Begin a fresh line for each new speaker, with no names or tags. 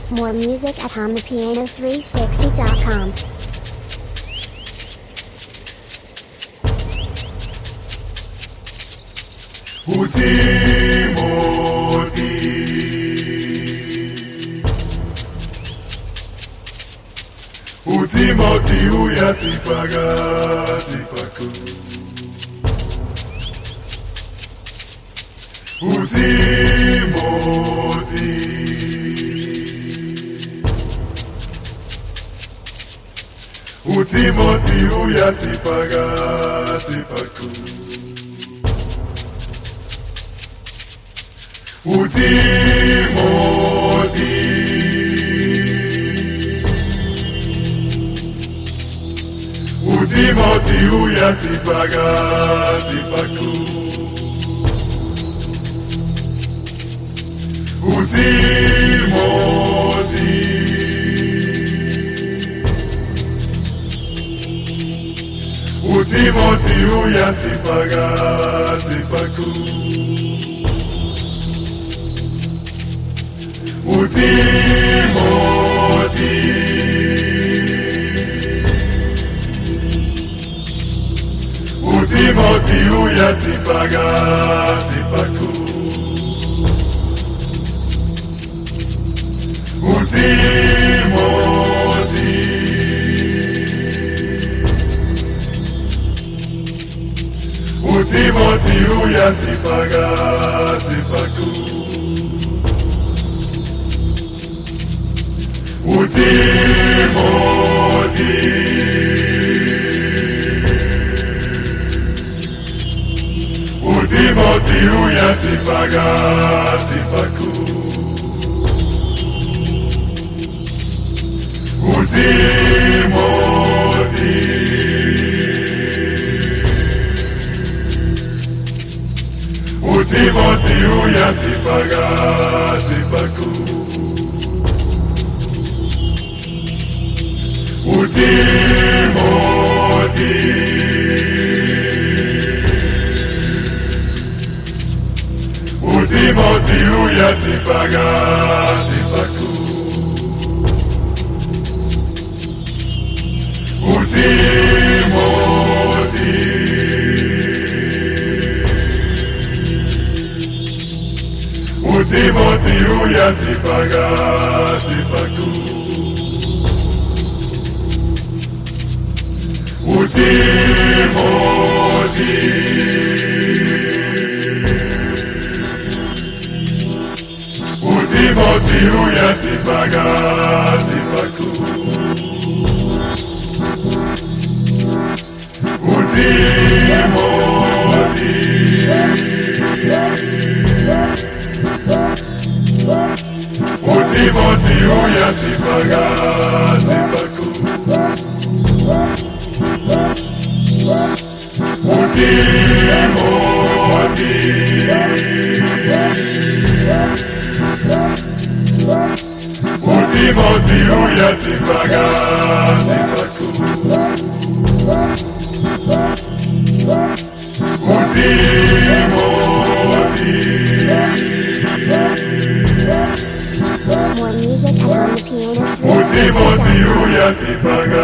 More music at HondaPiano360.com.
Utimoti uyasipaga sipaku Utimoti uyasipaga sipaku Utimoti uyasipaga sipaku Utimoti uyasipaga sipaku Utimoti uyasipaga sipaku Utimoti uyasipaga sipaku Utimoti uyasipaga sipaku Utimoti uyasipaga sipaku Utimoti uyasipaga sipaku Utimoti uyasipaga sipaku Utimoti uyasipaga sipaku Utimoti uyasipaga sipaku Utimoti uyasipaga sipaku
More music at HondaPiano360.com.
Utimoti uyasipaga